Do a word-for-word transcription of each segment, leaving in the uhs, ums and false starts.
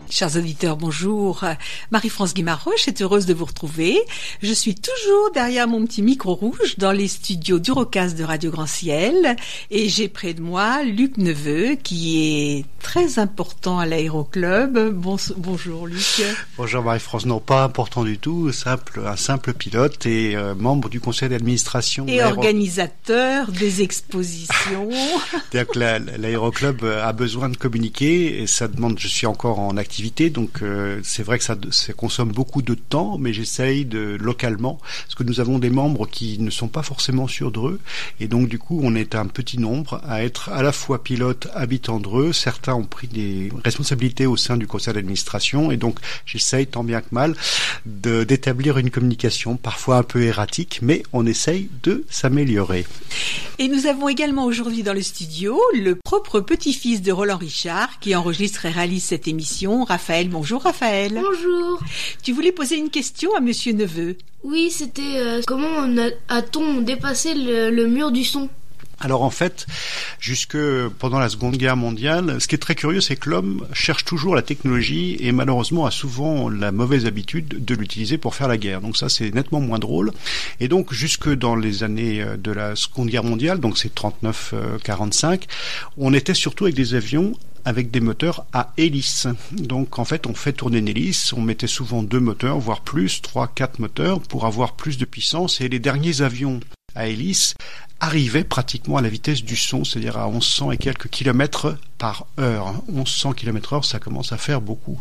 Chers auditeurs, bonjour. Marie-France Guimarães est heureuse de vous retrouver. Je suis toujours derrière mon petit micro rouge dans les studios d'Eurocast de Radio Grand Ciel et j'ai près de moi Luc Neveu qui est très important à l'Aéroclub. Bon, bonjour Luc. Bonjour Marie-France, non pas important du tout, simple, un simple pilote et euh, membre du conseil d'administration. Et organisateur des expositions. C'est-à-dire que la, l'Aéroclub a besoin de communiquer et ça demande, je suis encore en activité. Donc euh, c'est vrai que ça, ça consomme beaucoup de temps, mais j'essaye de localement, parce que nous avons des membres qui ne sont pas forcément sur Dreux, et donc du coup on est un petit nombre à être à la fois pilote habitant Dreux. Certains ont pris des responsabilités au sein du conseil d'administration, et donc j'essaye tant bien que mal de, d'établir une communication parfois un peu erratique, mais on essaye de s'améliorer. Et nous avons également aujourd'hui dans le studio le propre petit-fils de Roland Richard qui enregistre et réalise cette émission, Raphaël. Bonjour Raphaël. Bonjour. Tu voulais poser une question à Monsieur Neveu. Oui, c'était euh, comment on a, a-t-on dépassé le, le mur du son ? Alors en fait, jusque pendant la Seconde Guerre mondiale, ce qui est très curieux, c'est que l'homme cherche toujours la technologie et malheureusement a souvent la mauvaise habitude de l'utiliser pour faire la guerre. Donc ça, c'est nettement moins drôle. Et donc jusque dans les années de la Seconde Guerre mondiale, donc c'est trente-neuf quarante-cinq, on était surtout avec des avions avec des moteurs à hélice. Donc en fait, on fait tourner une hélice, on mettait souvent deux moteurs, voire plus, trois, quatre moteurs pour avoir plus de puissance. Et les derniers avions à hélice arrivaient pratiquement à la vitesse du son, c'est-à-dire à onze cents et quelques kilomètres par heure. onze cents kilomètres heure, ça commence à faire beaucoup.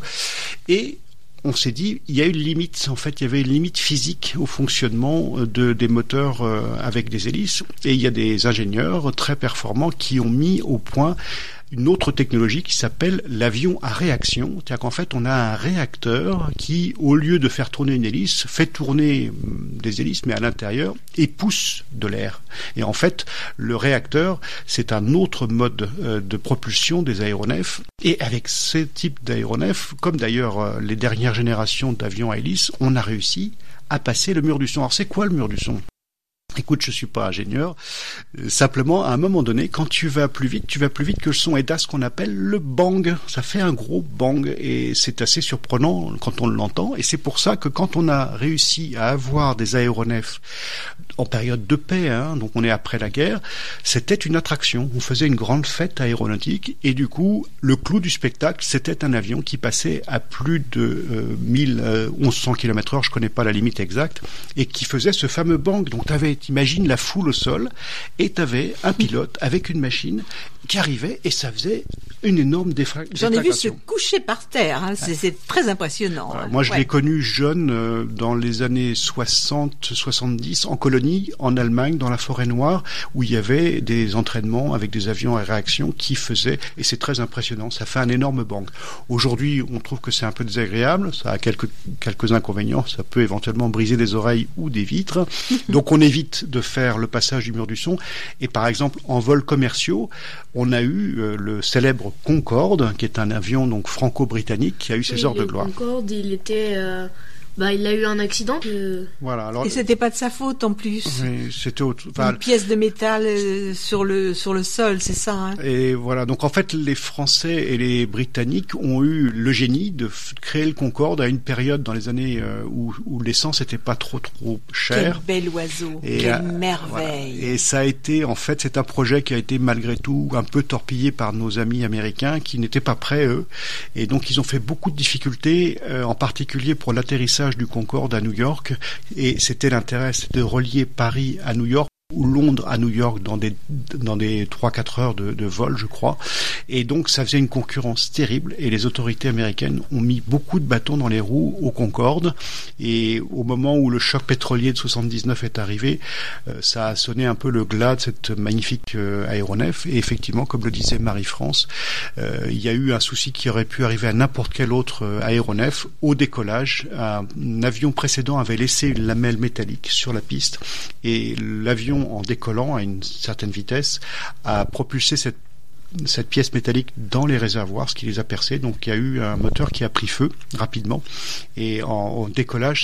Et on s'est dit, il y a une limite, en fait, il y avait une limite physique au fonctionnement de, des moteurs euh, avec des hélices. Et il y a des ingénieurs très performants qui ont mis au point une autre technologie qui s'appelle l'avion à réaction. C'est-à-dire qu'en fait, on a un réacteur qui, au lieu de faire tourner une hélice, fait tourner des hélices, mais à l'intérieur, et pousse de l'air. Et en fait, le réacteur, c'est un autre mode euh, de propulsion des aéronefs. Et avec ce type d'aéronefs, comme d'ailleurs euh, les dernières générations d'avions à hélice, on a réussi à passer le mur du son. Alors c'est quoi le mur du son ? Écoute, je suis pas ingénieur. Euh, simplement, à un moment donné, quand tu vas plus vite, tu vas plus vite que le son est à ce qu'on appelle le bang. Ça fait un gros bang et c'est assez surprenant quand on l'entend. Et c'est pour ça que quand on a réussi à avoir des aéronefs en période de paix, hein, donc on est après la guerre, c'était une attraction. On faisait une grande fête aéronautique et du coup, le clou du spectacle, c'était un avion qui passait à plus de euh, mille, euh, onze cents kilomètres heure, je connais pas la limite exacte, et qui faisait ce fameux bang. Donc t'avais T'imagines la foule au sol et t'avais un pilote avec une machine qui arrivait et ça faisait une énorme déflagration. J'en ai vu se coucher par terre, hein. c'est, c'est très impressionnant. Voilà. Moi je ouais. l'ai connu jeune euh, dans les années soixante soixante-dix en colonie en Allemagne dans la forêt noire où il y avait des entraînements avec des avions à réaction qui faisaient, et c'est très impressionnant, ça fait un énorme bang. Aujourd'hui on trouve que c'est un peu désagréable, ça a quelques, quelques inconvénients, ça peut éventuellement briser des oreilles ou des vitres, donc on évite de faire le passage du mur du son. Et par exemple, en vols commerciaux, on a eu euh, le célèbre Concorde, qui est un avion donc franco-britannique qui a eu ses oui, heures de gloire. Le Concorde, il était, euh, bah, il a eu un accident. Que... Voilà. Alors, et c'était pas de sa faute en plus. Oui, c'était autre... enfin, une pièce de métal euh, sur le sur le sol, c'est ça. Hein. Et voilà. Donc en fait, les Français et les Britanniques ont eu le génie de f- créer le Concorde à une période dans les années euh, où, où l'essence n'était pas trop trop chère. Quel bel oiseau, et, quelle euh, merveille. Voilà. Et ça a été, en fait, c'est un projet qui a été malgré tout un peu torpillé par nos amis américains qui n'étaient pas prêts eux. Et donc ils ont fait beaucoup de difficultés, euh, en particulier pour l'atterrissage du Concorde à New York. Et c'était l'intérêt, c'était de relier Paris à New York ou Londres à New York dans des dans des trois quatre heures de, de vol, je crois. Et donc ça faisait une concurrence terrible et les autorités américaines ont mis beaucoup de bâtons dans les roues au Concorde. Et au moment où le choc pétrolier de soixante-dix-neuf est arrivé, euh, ça a sonné un peu le glas de cette magnifique euh, aéronef. Et effectivement, comme le disait Marie-France, euh, il y a eu un souci qui aurait pu arriver à n'importe quel autre euh, aéronef. Au décollage, un avion précédent avait laissé une lamelle métallique sur la piste et l'avion, en décollant à une certaine vitesse, a propulsé cette cette pièce métallique dans les réservoirs, ce qui les a percés. Donc il y a eu un moteur qui a pris feu rapidement et en, en décollage, c'est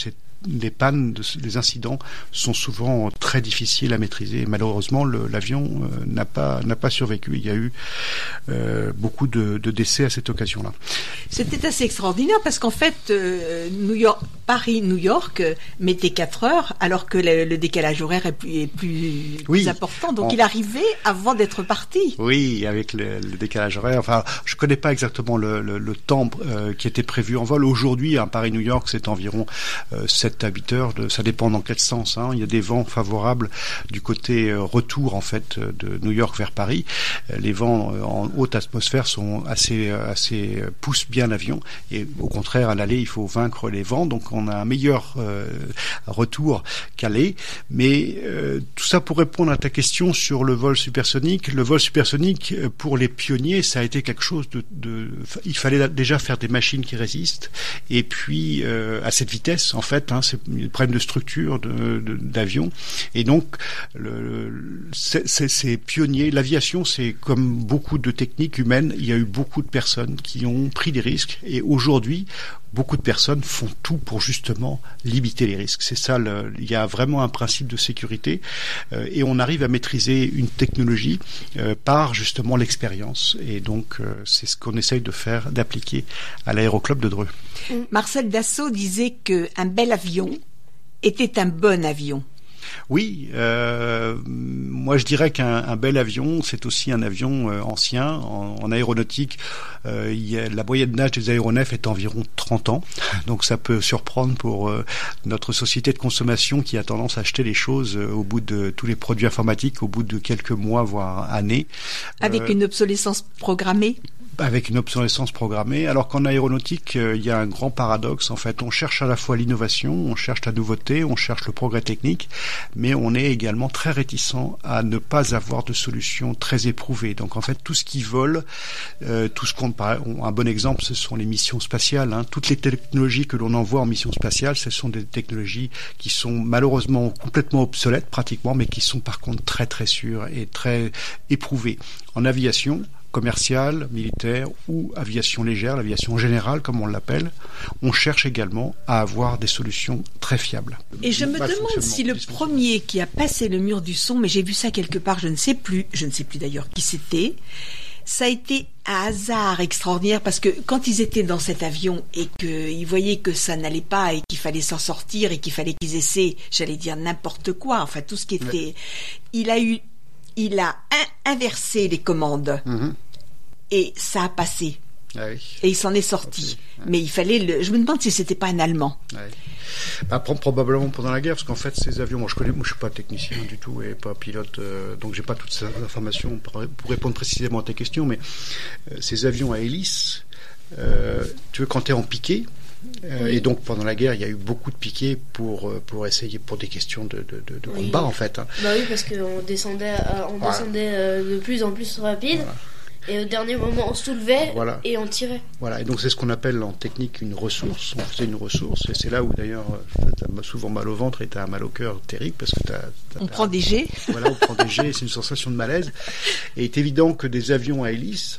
les pannes, de, les incidents sont souvent très difficiles à maîtriser. Et malheureusement, le, l'avion euh, n'a pas n'a pas survécu. Il y a eu euh, beaucoup de, de décès à cette occasion-là. C'était assez extraordinaire parce qu'en fait, euh, New York, Paris-New York euh, mettait quatre heures, alors que le, le décalage horaire est plus, est plus, oui, plus important. Donc, on... il arrivait avant d'être parti. Oui, avec le, le décalage horaire. Enfin, je connais pas exactement le, le, le temps euh, qui était prévu en vol. Aujourd'hui, à Paris-New York, c'est environ euh, sept à huit heures. De, ça dépend dans quel sens. Hein. Il y a des vents favorables du côté euh, retour en fait de New York vers Paris. Euh, les vents euh, en haute atmosphère sont assez, assez euh, poussent bien l'avion. Et au contraire, à l'aller, il faut vaincre les vents. Donc, on a un meilleur euh, retour qu'à l'aller. Mais euh, tout ça pour répondre à ta question sur le vol supersonique. Le vol supersonique, pour les pionniers, ça a été quelque chose de... de il fallait déjà faire des machines qui résistent. Et puis, euh, à cette vitesse, en fait, hein, c'est un problème de structure de, de, d'avion. Et donc, le, c'est, c'est, c'est pionnier. L'aviation, c'est comme beaucoup de techniques humaines. Il y a eu beaucoup de personnes qui ont pris des risques. Et aujourd'hui, beaucoup de personnes font tout pour justement limiter les risques. C'est ça, le, il y a vraiment un principe de sécurité euh, et on arrive à maîtriser une technologie euh, par justement l'expérience. Et donc, euh, c'est ce qu'on essaye de faire, d'appliquer à l'Aéroclub de Dreux. Marcel Dassault disait qu'un bel avion était un bon avion. Oui, euh, moi je dirais qu'un un bel avion, c'est aussi un avion euh, ancien. En, en aéronautique, euh, il y a, la moyenne d'âge des aéronefs est environ trente ans. Donc ça peut surprendre pour euh, notre société de consommation qui a tendance à acheter les choses euh, au bout de tous les produits informatiques, au bout de quelques mois, voire années. Avec euh, une obsolescence programmée ? Avec une obsolescence programmée, alors qu'en aéronautique, euh, il y a un grand paradoxe. En fait, on cherche à la fois l'innovation, on cherche la nouveauté, on cherche le progrès technique, mais on est également très réticent à ne pas avoir de solution très éprouvée. Donc, en fait, tout ce qui vole, euh, tout ce qu'on un bon exemple, ce sont les missions spatiales. Hein. Toutes les technologies que l'on envoie en mission spatiale, ce sont des technologies qui sont malheureusement complètement obsolètes, pratiquement, mais qui sont par contre très très sûres et très éprouvées. En aviation, commerciale, militaire ou aviation légère, l'aviation générale comme on l'appelle, on cherche également à avoir des solutions très fiables. Et je me demande si le premier qui a passé le mur du son, mais j'ai vu ça quelque part, je ne sais plus, je ne sais plus d'ailleurs qui c'était, ça a été un hasard extraordinaire parce que quand ils étaient dans cet avion et qu'ils voyaient que ça n'allait pas et qu'il fallait s'en sortir et qu'il fallait qu'ils essaient, j'allais dire n'importe quoi, enfin tout ce qui était, ouais. il a eu Il a in- inversé les commandes mmh. et ça a passé. Ah oui. Et il s'en est sorti. Okay. Ouais. Mais il fallait le. Je me demande si c'était pas un Allemand. Ouais. Bah, probablement pendant la guerre, parce qu'en fait ces avions, moi je connais, moi je suis pas technicien du tout et pas pilote, euh, donc j'ai pas toutes ces informations pour, pour répondre précisément à tes questions. Mais euh, ces avions à hélice, euh, tu veux quand t'es en piqué. Euh, oui. Et donc pendant la guerre, il y a eu beaucoup de piquets pour pour essayer pour des questions de de, de, de oui. combat en fait. Hein. Bah oui, parce qu'on descendait euh, on voilà. descendait euh, de plus en plus rapide. Voilà. Et au dernier moment, on soulevait voilà. et on tirait. Voilà, et donc c'est ce qu'on appelle en technique une ressource. On faisait une ressource, et c'est là où d'ailleurs t'as souvent mal au ventre et t'as mal au cœur terrible parce que t'as. t'as on t'as, prend des jets. Voilà, on prend des jets, et c'est une sensation de malaise. Et il est évident que des avions à hélice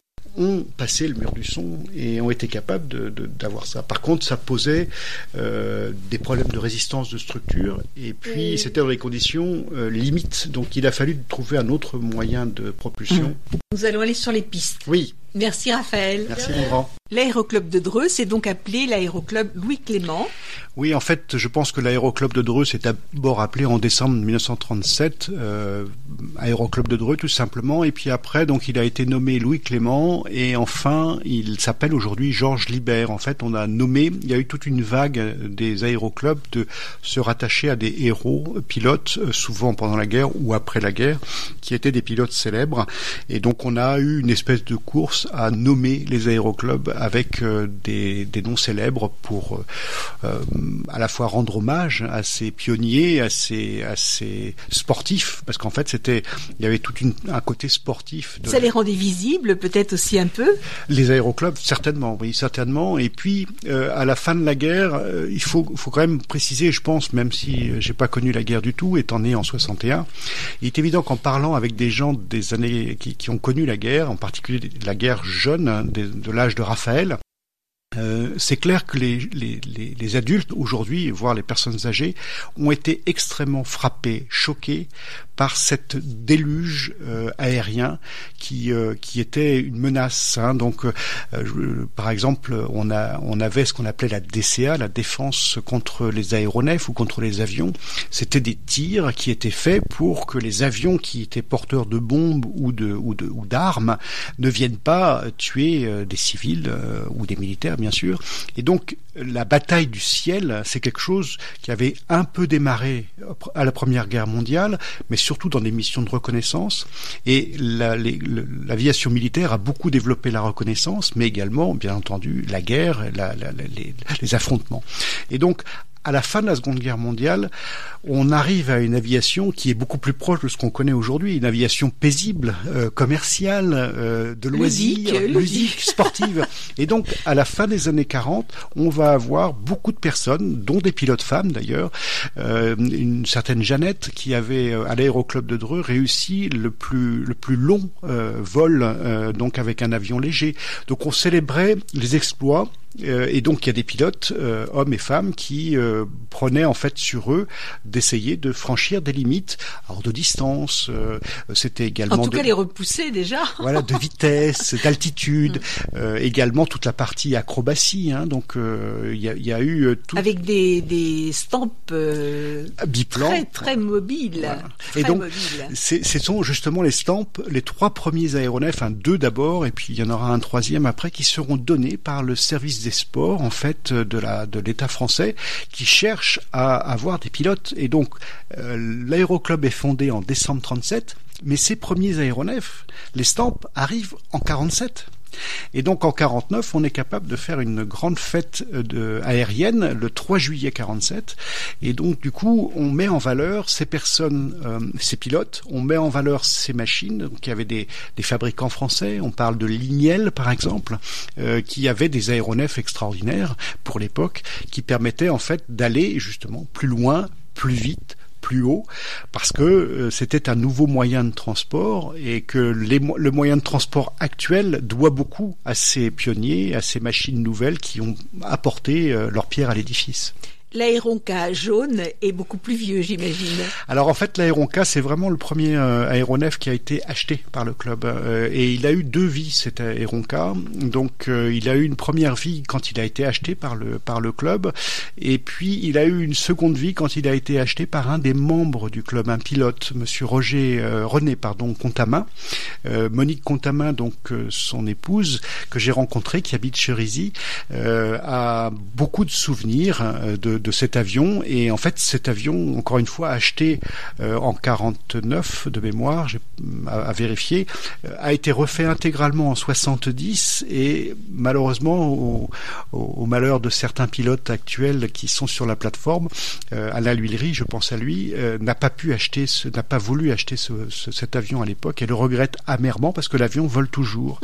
ont passé le mur du son et ont été capables de, de, d'avoir ça. Par contre, ça posait euh, des problèmes de résistance de structure et puis oui. c'était dans les conditions euh, limites. Donc il a fallu trouver un autre moyen de propulsion. Nous allons aller sur les pistes. Oui. Merci Raphaël. Merci mon grand. L'aéroclub de Dreux s'est donc appelé l'aéroclub Louis Clément. Oui, en fait, je pense que l'aéroclub de Dreux s'est d'abord appelé en décembre mille neuf cent trente-sept euh, aéroclub de Dreux tout simplement, et puis après, donc il a été nommé Louis Clément, et enfin, il s'appelle aujourd'hui Georges Libert. En fait, on a nommé, il y a eu toute une vague des aéroclubs de se rattacher à des héros pilotes, souvent pendant la guerre ou après la guerre, qui étaient des pilotes célèbres, et donc on a eu une espèce de course à nommer les aéroclubs avec euh, des, des noms célèbres pour euh, à la fois rendre hommage à ces pionniers, à ces, à ces sportifs, parce qu'en fait c'était, il y avait tout une, un côté sportif. De Ça les rendait visibles peut-être aussi un peu. Les aéroclubs, certainement, oui, certainement. Et puis euh, à la fin de la guerre, euh, il faut, faut quand même préciser, je pense, même si euh, j'ai pas connu la guerre du tout, étant né en soixante et un, il est évident qu'en parlant avec des gens des années qui, qui ont connu la guerre, en particulier la guerre jeune, hein, de, de l'âge de Raphaël, Euh, c'est clair que les, les, les, les adultes aujourd'hui, voire les personnes âgées, ont été extrêmement frappés, choqués par cette déluge euh, aérien qui euh, qui était une menace. Hein. Donc, euh, je, par exemple, on a on avait ce qu'on appelait la D C A, la défense contre les aéronefs ou contre les avions. C'était des tirs qui étaient faits pour que les avions qui étaient porteurs de bombes ou de ou de ou d'armes ne viennent pas tuer euh, des civils euh, ou des militaires, bien sûr. Et donc, la bataille du ciel, c'est quelque chose qui avait un peu démarré à la Première Guerre mondiale, mais surtout dans des missions de reconnaissance. Et la, les, l'aviation militaire a beaucoup développé la reconnaissance, mais également, bien entendu, la guerre, la, la, la, les, les affrontements. Et donc, à la fin de la Seconde Guerre mondiale, on arrive à une aviation qui est beaucoup plus proche de ce qu'on connaît aujourd'hui, une aviation paisible, euh, commerciale, euh, de loisirs, ludique, ludique sportive. Et donc, à la fin des années quarante, on va avoir beaucoup de personnes, dont des pilotes femmes d'ailleurs, euh, une certaine Jeannette qui avait, à l'aéroclub de Dreux, réussi le plus le plus long euh, vol, euh, donc avec un avion léger. Donc, on célébrait les exploits. Euh, et donc il y a des pilotes, euh, hommes et femmes, qui euh, prenaient en fait sur eux d'essayer de franchir des limites, alors de distance. Euh, c'était également en tout de, cas les repousser déjà. Voilà, de vitesse, d'altitude, euh, également toute la partie acrobatie. Hein, donc il euh, y, a, y a eu tout avec des des stampes euh, biplans très très mobiles. Voilà. Très et donc mobiles. C'est, ce sont justement les stampes, les trois premiers aéronefs, hein, deux d'abord, et puis il y en aura un troisième après, qui seront donnés par le service des sports en fait de la de l'État français, qui cherche à avoir des pilotes. Et donc euh, l'aéroclub est fondé en décembre trente-sept, mais ces premiers aéronefs, les stampes, arrivent en quarante-sept. Et donc en quarante-neuf, on est capable de faire une grande fête de, aérienne le trois juillet quarante-sept. Et donc du coup, on met en valeur ces personnes, euh, ces pilotes, on met en valeur ces machines. Donc il y avait des, des fabricants français, on parle de Lignel par exemple, euh, qui avaient des aéronefs extraordinaires pour l'époque, qui permettaient en fait d'aller justement plus loin, plus vite, plus haut, parce que euh, c'était un nouveau moyen de transport et que les, le moyen de transport actuel doit beaucoup à ces pionniers, à ces machines nouvelles qui ont apporté euh, leur pierre à l'édifice. L'Aéronca jaune est beaucoup plus vieux, j'imagine. Alors en fait, l'Aéronca, c'est vraiment le premier euh, aéronef qui a été acheté par le club. Euh, et il a eu deux vies, cet Aéronca. Donc euh, il a eu une première vie quand il a été acheté par le par le club. Et puis il a eu une seconde vie quand il a été acheté par un des membres du club, un pilote, Monsieur Roger euh, René, pardon, Contamin. Euh, Monique Contamin, donc euh, son épouse, que j'ai rencontrée, qui habite Cherisy, euh, a beaucoup de souvenirs euh, de de cet avion. Et en fait cet avion, encore une fois acheté euh, en quarante-neuf de mémoire, j'ai à, à vérifier, euh, a été refait intégralement en soixante-dix, et malheureusement au, au, au malheur de certains pilotes actuels qui sont sur la plateforme, euh, Alain L'Huillerie, je pense à lui, euh, n'a pas pu acheter ce, n'a pas voulu acheter ce, ce, cet avion à l'époque, et le regrette amèrement parce que l'avion vole toujours.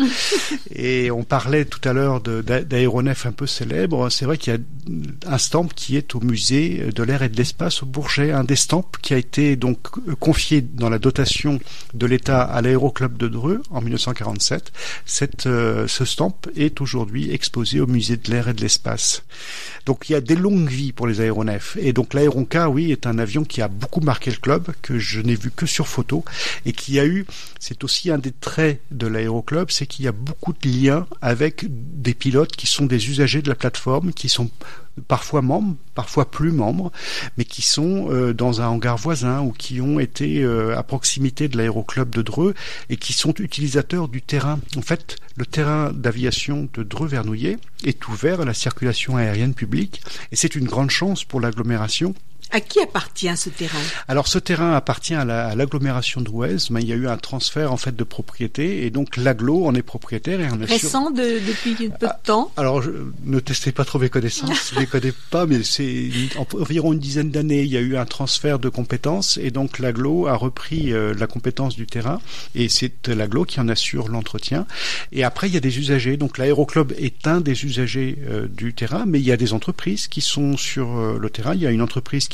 Et on parlait tout à l'heure de, d'aéronefs un peu célèbres. C'est vrai qu'il y a un stamp qui est au musée de l'air et de l'espace au Bourget, un des stamps qui a été donc confié dans la dotation de l'État à l'aéroclub de Dreux en dix-neuf cent quarante-sept. Cette, euh, ce stamp est aujourd'hui exposé au musée de l'air et de l'espace. Donc il y a des longues vies pour les aéronefs. Et donc l'Aéronca, oui, est un avion qui a beaucoup marqué le club, que je n'ai vu que sur photo, et qui a eu, c'est aussi un des traits de l'aéroclub, c'est qu'il y a beaucoup de liens avec des pilotes qui sont des usagers de la plateforme, qui sont parfois membres, parfois plus membres, mais qui sont euh, dans un hangar voisin ou qui ont été euh, à proximité de l'aéroclub de Dreux et qui sont utilisateurs du terrain. En fait, le terrain d'aviation de Dreux-Vernouillet est ouvert à la circulation aérienne publique, et c'est une grande chance pour l'agglomération. À qui appartient ce terrain ? Alors ce terrain appartient à, la, à l'agglomération d'Ouez, mais il y a eu un transfert en fait de propriété, et donc l'agglo en est propriétaire. Et on Récent de, depuis peu de temps. Alors je, ne testez pas trop mes connaissances, je les connais pas, mais c'est environ une dizaine d'années. Il y a eu un transfert de compétences, et donc l'agglo a repris euh, la compétence du terrain, et c'est l'agglo qui en assure l'entretien. Et après il y a des usagers. Donc l'aéroclub est un des usagers euh, du terrain, mais il y a des entreprises qui sont sur euh, le terrain. Il y a une entreprise qui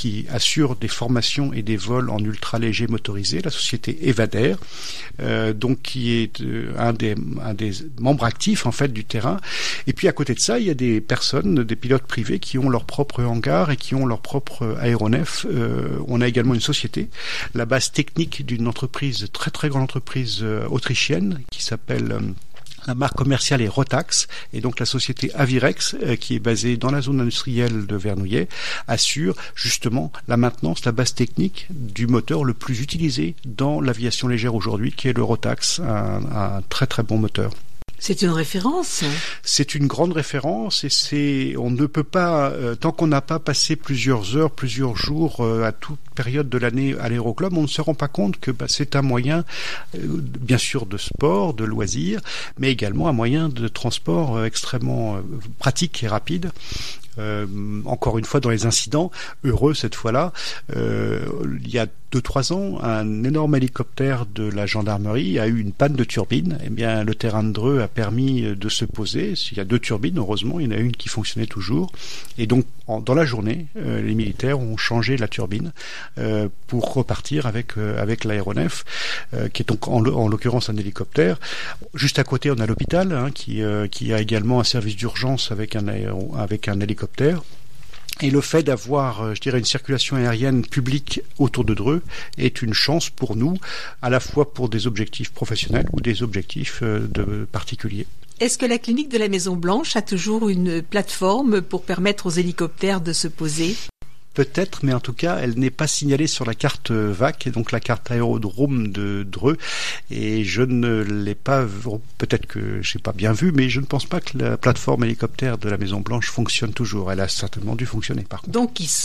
qui assure des formations et des vols en ultra léger motorisé, la société Evadair, euh, donc qui est euh, un des un des membres actifs en fait du terrain. Et puis à côté de ça, il y a des personnes, des pilotes privés qui ont leur propre hangar et qui ont leur propre aéronef. Euh, on a également une société, la base technique d'une entreprise, très très grande entreprise euh, autrichienne qui s'appelle euh, la marque commerciale est Rotax, et donc la société Avirex, euh, qui est basée dans la zone industrielle de Vernouillet, assure justement la maintenance, la base technique du moteur le plus utilisé dans l'aviation légère aujourd'hui, qui est le Rotax, un, un très très bon moteur. C'est une référence. C'est une grande référence et c'est, on ne peut pas, euh, tant qu'on n'a pas passé plusieurs heures, plusieurs jours euh, à toute période de l'année à l'aéroclub, on ne se rend pas compte que bah, c'est un moyen, euh, bien sûr, de sport, de loisir, mais également un moyen de transport euh, extrêmement euh, pratique et rapide. Euh, encore une fois, dans les incidents, heureux cette fois-là, euh, il y a deux trois ans, un énorme hélicoptère de la gendarmerie a eu une panne de turbine. Eh bien, le terrain de Dreux a permis de se poser. Il y a deux turbines, heureusement, il y en a une qui fonctionnait toujours. Et donc, en, dans la journée, euh, les militaires ont changé la turbine euh, pour repartir avec euh, avec l'aéronef, euh, qui est donc en, en l'occurrence un hélicoptère. Juste à côté, on a l'hôpital, hein, qui euh, qui a également un service d'urgence avec un aéro, avec un hélicoptère. Et le fait d'avoir, je dirais, une circulation aérienne publique autour de Dreux est une chance pour nous, à la fois pour des objectifs professionnels ou des objectifs de particuliers. Est-ce que la clinique de la Maison Blanche a toujours une plateforme pour permettre aux hélicoptères de se poser ? Peut-être, mais en tout cas, elle n'est pas signalée sur la carte V A C, donc la carte aérodrome de Dreux, et je ne l'ai pas, peut-être que je n'ai pas bien vu, mais je ne pense pas que la plateforme hélicoptère de la Maison Blanche fonctionne toujours. Elle a certainement dû fonctionner, par contre. Donc, il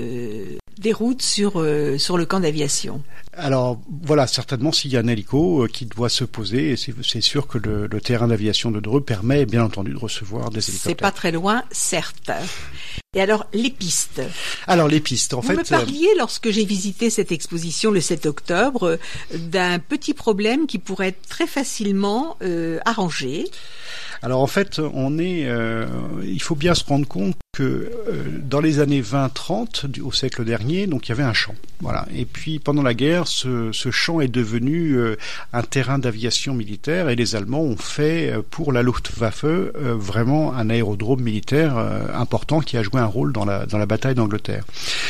se déroute sur euh, sur le camp d'aviation. Alors voilà, certainement s'il y a un hélico euh, qui doit se poser, et c'est, c'est sûr que le, le terrain d'aviation de Dreux permet bien entendu de recevoir des hélicoptères. C'est pas très loin, certes. Et alors, les pistes. Alors, les pistes, en Vous fait... Vous me parliez, lorsque j'ai visité cette exposition le sept octobre, d'un petit problème qui pourrait être très facilement euh, arrangé. Alors, en fait, on est... Euh, il faut bien se rendre compte que euh, dans les années vingt trente, au siècle dernier, donc il y avait un champ. Voilà. Et puis, pendant la guerre, ce, ce champ est devenu euh, un terrain d'aviation militaire, et les Allemands ont fait, euh, pour la Luftwaffe, euh, vraiment un aérodrome militaire euh, important qui a joué un rôle dans la, dans la bataille d'Angleterre.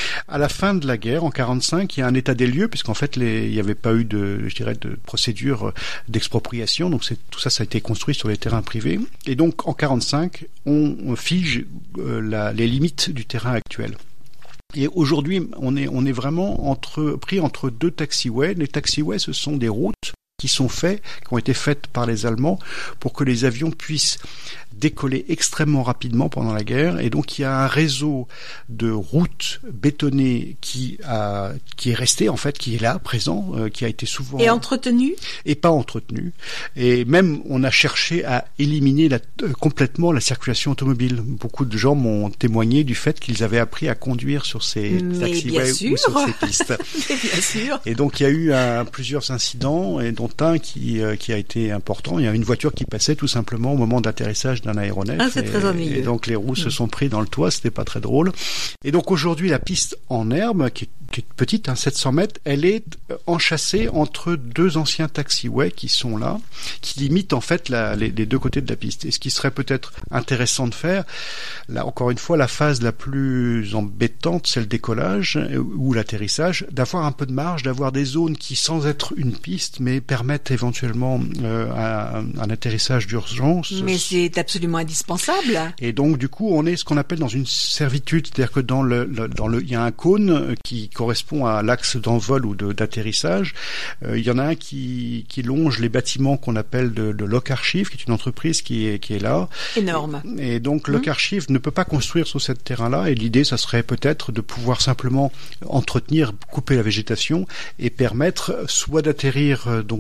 À la fin de la guerre, en quarante-cinq, il y a un état des lieux, puisqu'en fait, les, il n'y avait pas eu de, je dirais, de procédure d'expropriation, donc c'est, tout ça, ça a été construit sur les terrains privés. Et donc, en quarante-cinq, on, on fige euh, la, les limites du terrain actuel. Et aujourd'hui, on est, on est vraiment entre, pris entre deux taxiways. Les taxiways, ce sont des routes qui sont faits, qui ont été faites par les Allemands pour que les avions puissent décoller extrêmement rapidement pendant la guerre, et donc il y a un réseau de routes bétonnées qui a qui est resté en fait, qui est là présent, euh, qui a été souvent et entretenu et pas entretenu, et même on a cherché à éliminer la, euh, complètement la circulation automobile. Beaucoup de gens m'ont témoigné du fait qu'ils avaient appris à conduire sur ces taxiways ou sur ces pistes. Mais bien sûr. Et donc il y a eu un, plusieurs incidents, et dont un qui euh, qui a été important. Il y a une voiture qui passait tout simplement au moment d'atterrissage d'un aéronef. Ah, c'est et, très ennuyeux. Et donc les roues mmh. se sont pris dans le toit, c'était pas très drôle. Et donc aujourd'hui, la piste en herbe, qui est, qui est petite, hein, sept cents mètres, elle est enchâssée entre deux anciens taxiways qui sont là, qui limitent en fait la, les, les deux côtés de la piste. Et ce qui serait peut-être intéressant de faire, là encore une fois, la phase la plus embêtante, c'est le décollage ou l'atterrissage, d'avoir un peu de marge, d'avoir des zones qui, sans être une piste, mais permettent éventuellement euh, un, un atterrissage d'urgence. Mais c'est absolument indispensable. Et donc du coup, on est ce qu'on appelle dans une servitude, c'est-à-dire que dans le, le dans le il y a un cône qui correspond à l'axe d'envol ou de, d'atterrissage. Euh, il y en a un qui qui longe les bâtiments qu'on appelle de, de Locarchive, qui est une entreprise qui est qui est là. Énorme. Et, et donc mmh. Locarchive ne peut pas construire sur ce terrain-là, et l'idée, ça serait peut-être de pouvoir simplement entretenir, couper la végétation et permettre soit d'atterrir donc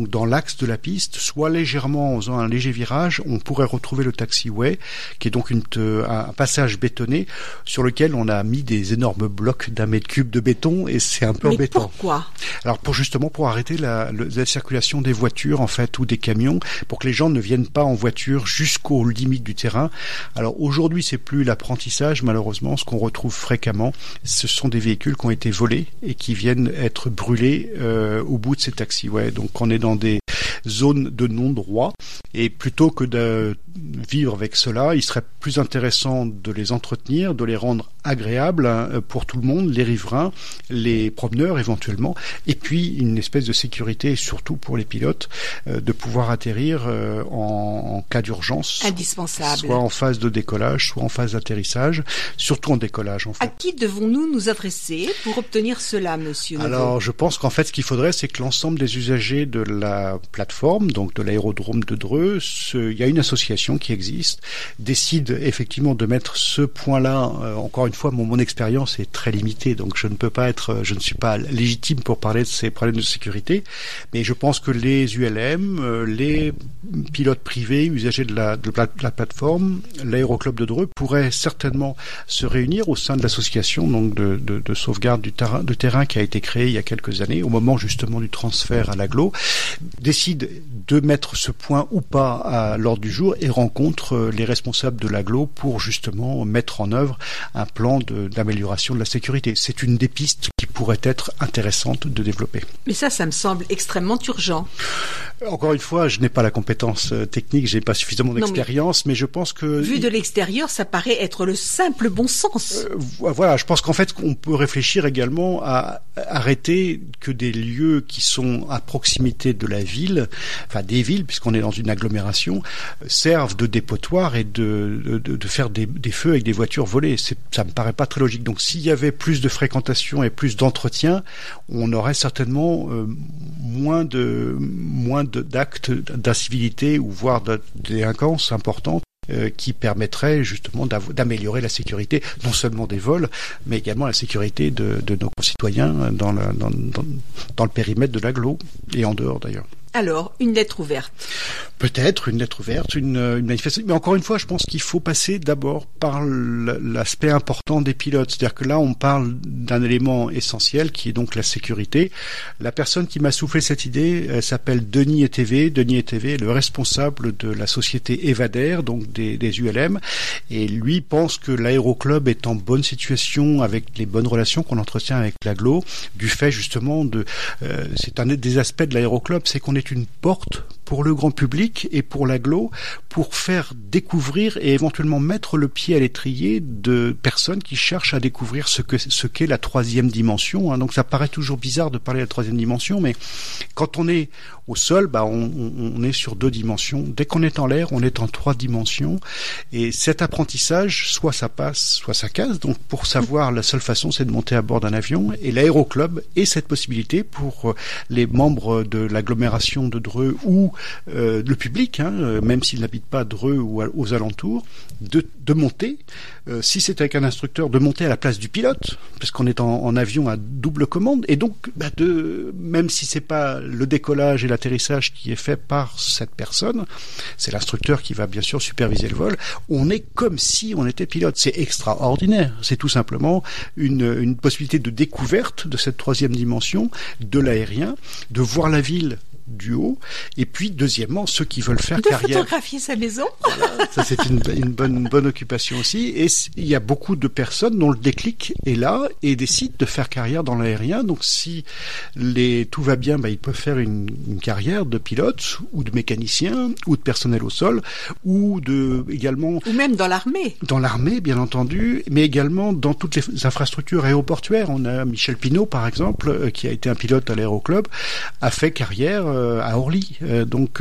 donc dans l'axe de la piste, soit légèrement en faisant un léger virage, on pourrait retrouver le taxiway, qui est donc une, un passage bétonné sur lequel on a mis des énormes blocs d'un mètre cube de béton et c'est un peu Mais embêtant. Pourquoi ? Alors pour justement pour arrêter la, la circulation des voitures en fait ou des camions, pour que les gens ne viennent pas en voiture jusqu'aux limites du terrain. Alors aujourd'hui c'est plus l'apprentissage malheureusement, ce qu'on retrouve fréquemment, ce sont des véhicules qui ont été volés et qui viennent être brûlés euh, au bout de ces taxiways. Donc on est dans des zones de non-droit et plutôt que de vivre avec cela, il serait plus intéressant de les entretenir, de les rendre agréables hein, pour tout le monde, les riverains, les promeneurs éventuellement, et puis une espèce de sécurité, surtout pour les pilotes, euh, de pouvoir atterrir euh, en, en cas d'urgence. Indispensable. Soit en phase de décollage, soit en phase d'atterrissage, surtout en décollage en fait. À qui devons-nous nous adresser pour obtenir cela, monsieur Neveu ? Alors je pense qu'en fait ce qu'il faudrait, c'est que l'ensemble des usagers de la plateforme, donc de l'aérodrome de Dreux, ce, il y a une association qui existe, décide effectivement de mettre ce point-là, euh, encore une fois, mon, mon expérience est très limitée, donc je ne peux pas être, je ne suis pas légitime pour parler de ces problèmes de sécurité, mais je pense que les U L M, euh, les pilotes privés, usagers de la, de la, de la plateforme, l'aéroclub de Dreux pourraient certainement se réunir au sein de l'association donc de, de, de sauvegarde du terrain, de terrain qui a été créée il y a quelques années, au moment justement du transfert à l'agglo, décide de mettre ce point ou pas à l'ordre du jour et rencontre les responsables de l'agglo pour justement mettre en œuvre un plan de, d'amélioration de la sécurité. C'est une des pistes qui pourrait être intéressante de développer. Mais ça, ça me semble extrêmement urgent. Encore une fois, je n'ai pas la compétence technique, j'ai pas suffisamment d'expérience, mais, mais je pense que... Vu de l'extérieur, ça paraît être le simple bon sens. Euh, voilà, je pense qu'en fait, on peut réfléchir également à arrêter que des lieux qui sont à proximité de la ville, enfin des villes, puisqu'on est dans une agglomération, servent de dépotoir et de, de, de faire des, des feux avec des voitures volées. C'est, ça me paraît pas très logique. Donc s'il y avait plus de fréquentation et plus d'entretien, on aurait certainement euh, moins de moins de, d'actes d'incivilité ou voire de, de délinquance importante euh, qui permettraient justement d'améliorer la sécurité non seulement des vols, mais également la sécurité de, de nos concitoyens dans, la, dans, dans, dans le périmètre de l'agglo et en dehors d'ailleurs. Alors, une lettre ouverte. Peut-être une lettre ouverte, une, une manifestation. Mais encore une fois, je pense qu'il faut passer d'abord par l'aspect important des pilotes. C'est-à-dire que là, on parle d'un élément essentiel qui est donc la sécurité. La personne qui m'a soufflé cette idée, elle s'appelle Denis Etv. Denis Etv est le responsable de la société Evader, donc des, des U L M. Et lui pense que l'aéroclub est en bonne situation avec les bonnes relations qu'on entretient avec l'agglo, du fait justement de... Euh, c'est un des aspects de l'aéroclub, c'est qu'on est une porte pour le grand public et pour l'agglo, pour faire découvrir et éventuellement mettre le pied à l'étrier de personnes qui cherchent à découvrir ce que ce qu'est la troisième dimension. Hein. Donc ça paraît toujours bizarre de parler de la troisième dimension, mais quand on est au sol, bah on, on, on est sur deux dimensions. Dès qu'on est en l'air, on est en trois dimensions. Et cet apprentissage, soit ça passe, soit ça casse. Donc pour savoir, la seule façon, c'est de monter à bord d'un avion. Et l'aéroclub est cette possibilité pour les membres de l'agglomération de Dreux ou euh, le public, hein, même s'il n'habite pas à Dreux ou à, aux alentours, de, de monter. Euh, si c'est avec un instructeur, de monter à la place du pilote, parce qu'on est en, en avion à double commande. Et donc, bah de, même si c'est pas le décollage et l'atterrissage qui est fait par cette personne, c'est l'instructeur qui va bien sûr superviser le vol, on est comme si on était pilote. C'est extraordinaire. C'est tout simplement une, une possibilité de découverte de cette troisième dimension, de l'aérien, de voir la ville du haut, et puis deuxièmement ceux qui veulent faire de carrière. De photographier sa maison. Voilà, ça c'est une, une bonne une bonne occupation aussi, et il y a beaucoup de personnes dont le déclic est là et décident de faire carrière dans l'aérien. Donc si les tout va bien, bah, ils peuvent faire une, une carrière de pilote ou de mécanicien ou de personnel au sol ou de également ou même dans l'armée. Dans l'armée bien entendu, mais également dans toutes les infrastructures aéroportuaires. On a Michel Pinault par exemple qui a été un pilote à l'aéroclub, a fait carrière à Orly. Euh, donc,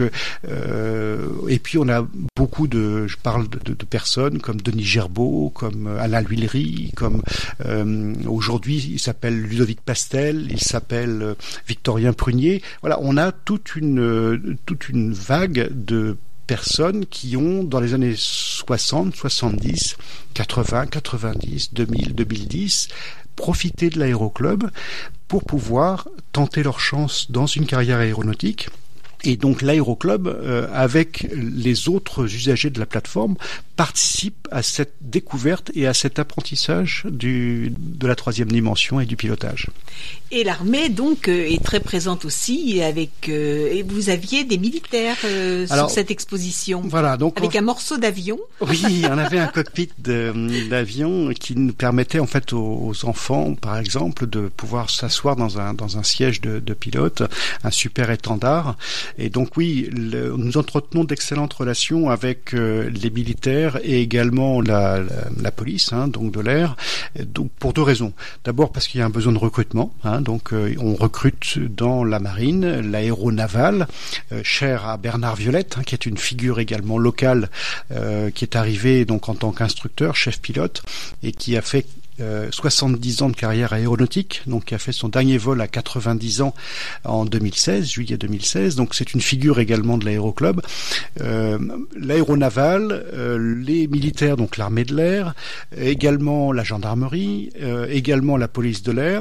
euh, et puis on a beaucoup de, je parle de, de, de personnes comme Denis Gerbeau, comme Alain L'Huillerie, comme euh, aujourd'hui il s'appelle Ludovic Pastel, il s'appelle euh, Victorien Prunier. Voilà, on a toute une euh, toute une vague de personnes qui ont, dans les années soixante, soixante-dix, quatre-vingts, quatre-vingt-dix, deux mille, deux mille dix, profité de l'aéroclub pour pouvoir tenter leur chance dans une carrière aéronautique Et donc l'aéroclub, euh, avec les autres usagers de la plateforme, participe à cette découverte et à cet apprentissage du, de la troisième dimension et du pilotage. Et l'armée donc euh, est très présente aussi avec euh, et vous aviez des militaires euh, Alors, sur cette exposition. Voilà, donc avec on... un morceau d'avion. Oui, on avait un cockpit de, d'avion qui nous permettait en fait aux, aux enfants, par exemple, de pouvoir s'asseoir dans un dans un siège de, de pilote, un super étendard. Et donc oui, le, nous entretenons d'excellentes relations avec euh, les militaires et également la, la, la police, hein, donc de l'air. Donc pour deux raisons. D'abord parce qu'il y a un besoin de recrutement. Hein, donc euh, on recrute dans la marine, l'aéronavale, euh, cher à Bernard Violette, hein, qui est une figure également locale, euh, qui est arrivé donc en tant qu'instructeur, chef pilote, et qui a fait Euh, soixante-dix ans de carrière aéronautique, donc qui a fait son dernier vol à quatre-vingt-dix ans en deux mille seize, juillet deux mille seize. Donc c'est une figure également de l'aéroclub. Euh, l'aéronavale, euh, les militaires, donc l'armée de l'air, également la gendarmerie, euh, également la police de l'air,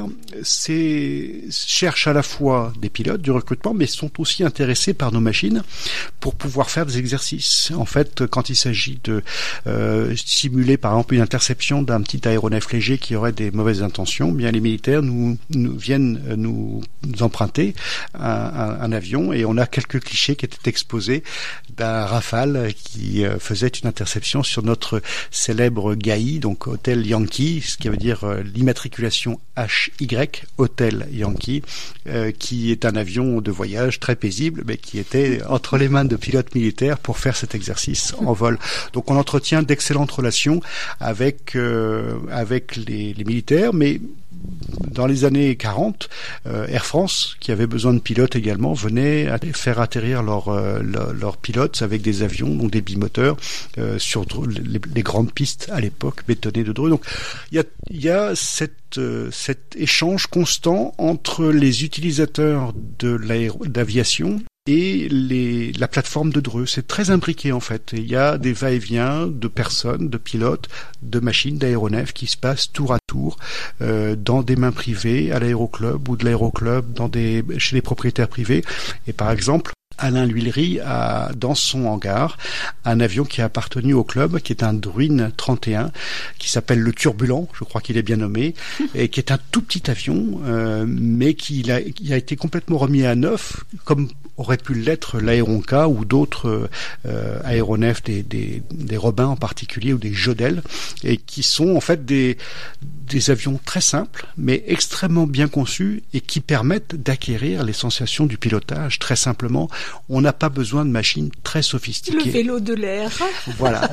c'est cherchent à la fois des pilotes, du recrutement, mais sont aussi intéressés par nos machines pour pouvoir faire des exercices. En fait, quand il s'agit de euh, simuler par exemple une interception d'un petit aéronef léger qui auraient des mauvaises intentions, bien les militaires nous, nous viennent nous, nous emprunter un, un, un avion, et on a quelques clichés qui étaient exposés d'un Rafale qui euh, faisait une interception sur notre célèbre G A I, donc Hôtel Yankee, ce qui veut dire euh, l'immatriculation H Y, Hôtel Yankee, euh, qui est un avion de voyage très paisible, mais qui était entre les mains de pilotes militaires pour faire cet exercice en vol. Donc on entretient d'excellentes relations avec euh, avec les, les militaires, mais dans les années quarante, euh, Air France, qui avait besoin de pilotes également, venait à faire atterrir leurs euh, leur, leur pilotes avec des avions, donc des bimoteurs, euh, sur les, les grandes pistes à l'époque bétonnées de Dreux. Donc il y a, y a cette, euh, cet échange constant entre les utilisateurs de l'aviation et les, la plateforme de Dreux. C'est très imbriqué en fait. Il y a des va-et-vient de personnes, de pilotes, de machines, d'aéronefs qui se passent tour à tour euh, dans des mains privées, à l'aéroclub, ou de l'aéroclub dans des, chez les propriétaires privés. Et par exemple, Alain L'Huillerie a dans son hangar un avion qui a appartenu au club, qui est un Druin trente et un, qui s'appelle le Turbulent, je crois qu'il est bien nommé, et qui est un tout petit avion, euh, mais qui a, qui a été complètement remis à neuf, comme aurait pu l'être l'Aéronca ou d'autres euh, aéronefs, des, des, des Robins en particulier, ou des Jodel, et qui sont en fait des, des avions très simples, mais extrêmement bien conçus, et qui permettent d'acquérir les sensations du pilotage très simplement. On n'a pas besoin de machines très sophistiquées. Le vélo de l'air. Voilà,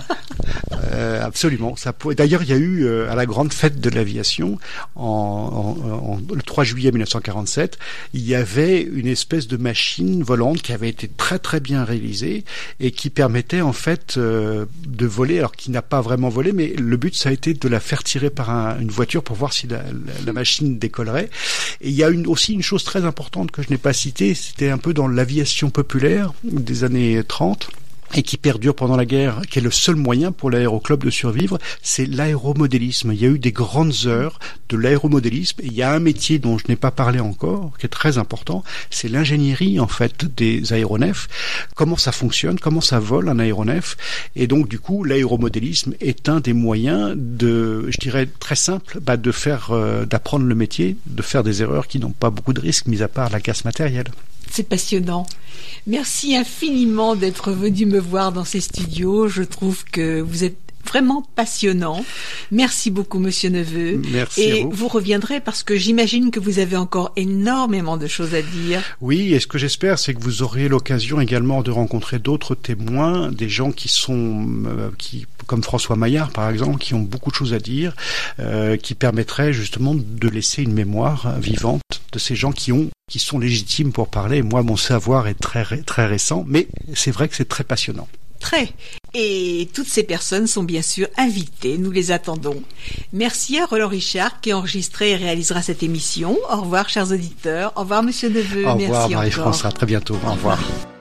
euh, absolument. Ça peut... D'ailleurs, il y a eu euh, à la grande fête de l'aviation, en, en, en, le trois juillet mille neuf cent quarante-sept, il y avait une espèce de machine volante qui avait été très très bien réalisée et qui permettait en fait euh, de voler, alors qui n'a pas vraiment volé, mais le but ça a été de la faire tirer par un, une voiture pour voir si la, la, la machine décollerait. Et il y a une, aussi une chose très importante que je n'ai pas citée, c'était un peu dans l'aviation populaire des années trente, et qui perdure pendant la guerre, qui est le seul moyen pour l'aéroclub de survivre, c'est l'aéromodélisme. Il y a eu des grandes heures de l'aéromodélisme, et il y a un métier dont je n'ai pas parlé encore, qui est très important, c'est l'ingénierie en fait des aéronefs, comment ça fonctionne, comment ça vole un aéronef, et donc du coup l'aéromodélisme est un des moyens de, je dirais très simple, bah, de faire, euh, d'apprendre le métier, de faire des erreurs qui n'ont pas beaucoup de risques, mis à part la casse matérielle. C'est passionnant. Merci infiniment d'être venu me voir dans ces studios. Je trouve que vous êtes vraiment passionnant. Merci beaucoup, Monsieur Neveu. Merci et à vous. vous reviendrez parce que j'imagine que vous avez encore énormément de choses à dire. Oui, et ce que j'espère, c'est que vous aurez l'occasion également de rencontrer d'autres témoins, des gens qui sont, euh, qui, comme François Maillard, par exemple, qui ont beaucoup de choses à dire, euh, qui permettraient justement de laisser une mémoire vivante de ces gens qui ont, qui sont légitimes pour parler. Moi, mon savoir est très, très récent, mais c'est vrai que c'est très passionnant. Très. Et toutes ces personnes sont bien sûr invitées, nous les attendons. Merci à Roland Richard qui a enregistré et réalisera cette émission. Au revoir chers auditeurs, au revoir Monsieur Neveu. Au revoir Merci Marie-France, encore. à très bientôt, au revoir.